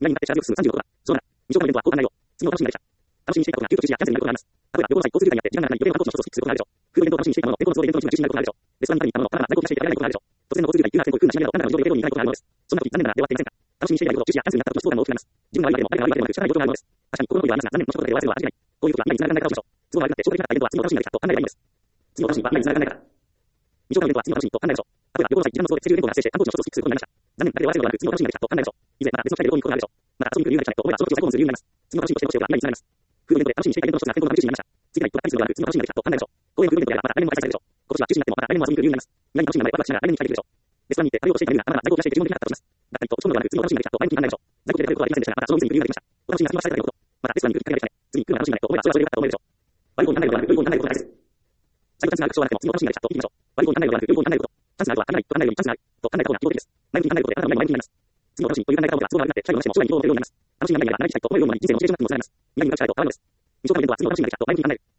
2になってシェア数36は、そうな。未消化のイベントは交換内容。次の楽しみなでした。楽しみにしていたことが急遽中止やキャンセルになることがあります。例えば、旅行の際、交通渋滞になって時間がない予定の確保の一つとして通報があるでしょう。夫婦イベントを楽しみにしていたものの、天候の都合でイベントの中止になることがあるでしょう。レストランに行ったものの、バナナ在庫を出していたらやらないことがあるでしょう。突然の交通渋滞、急な天候、不運なしめなど、単なる異常でイベントに行かないことがあるのです。そんな時、残念ながらではありませんか。楽しみにしていたことを中止やキャンセルになった時、相談が大きくなります。自分の悪いわけでも、誰かの悪いわけでもなく、仕方ない状況があるのです。確かに、心の声はありますが、残念なことで終わらせるのは味気ない。こういう時は未来に繋がらないからどうしましょう。都合が悪くなって、消化できなかったイベントは次の楽しみができたと考えればいいのです。次の楽しみは未来に繋がらないから。未消化のイベントは次の楽しみと考えましょう。例えば、旅行の際、時間の都合でセリフ変更が発生して、観光地の一つをスキップすることになりました。残念なだけで終わらせるのではなく、次の楽しみができたと考えましょう。以前、また別の機会で旅行に行くことがあるでしょう。また遊びに来る理由ができたねと思えば、その時を最高にする理由になります。次の楽しみとしてどうしようが未来に繋がります。夫婦イベントで楽しみにしていたイベントの一つが天候のため中止になりました。次が一個がっかりするのではなく、次の楽しみができたと考えましょう。公園の夫婦イベントであれば、また来年も開催されるでしょう。今年は中止になっても、また来年も遊びに来る理由になります。未来に楽しみなので、ワクワクしながら来年に期待できるでしょう。レストランに行って旅をしていた理由が、バナナ在庫を出していて注文できなかったとします。がっかりと、落ち込むのではなく、次の楽しみができたと前向きに考えましょう。在庫で出ることはありませんでしたが、またその店に行く理由ができました。お楽しみが済みましたということ。またレストランに行く機会ができたね。次に来るのが楽しみだねと思えば、それはそれでよかったと思えるでしょう。悪い方にならないことはなく、良い方にならないことが大切。最後チャンスがあることはなくても、次の楽しみができたと言ってみましょう。悪い方にならないことはなく、良い方にならないこと。チャンスがあるとは限らないと考えるよりチャンスがあると考えた方が基本的です。前向きに考えることで、あなたの前向きになります。次の楽しみという考え方を持てば、都合が悪くなって、最後の話も将来に希望を持てるようになります。楽しみがないなら長生きしたいと思えるようになり、人生のモチベーションがつくものになります。未来に長くしたいと思わないのです。未消化のイベントは次の楽しみができたと前向きに考える。